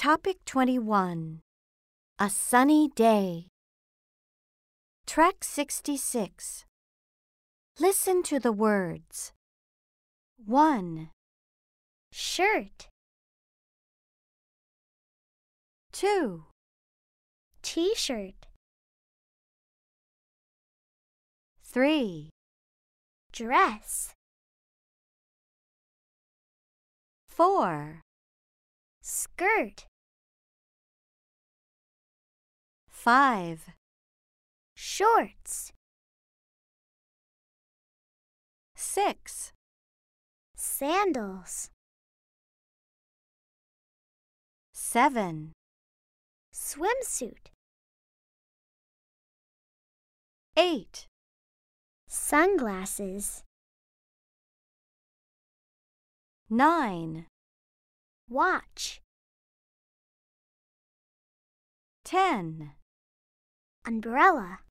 Topic 21. A sunny day. Track 66. Listen to the words. 1, shirt, 2, t-shirt, 3, dress, 4, skirt, 5, shorts, 6, sandals, 7, swimsuit, 8, sunglasses, 9, watch, 10, umbrella.